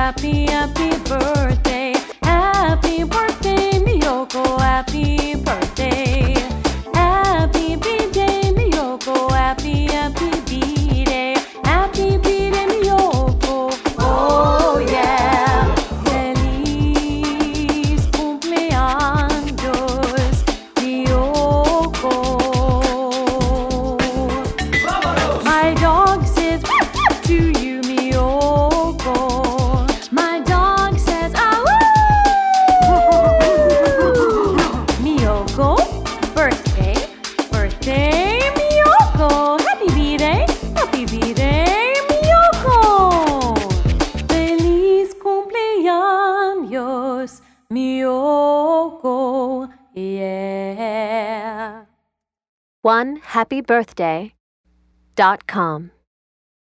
happy, happy birthday. Happy birthday, Miyoko, happy birthday. Happy B-Day, Miyoko, happy, happy B-Day. Happy B-Day, Miyoko, oh yeah. Feliz cumpleaños, Miyoko. My dog says to you, Miyoko. My dog says, ah, woo! Miyoko, birthday, birthday, Miyoko. Happy B-Day, Miyoko. Feliz cumpleaños, Miyoko, yeah. OneHappyBirthday.com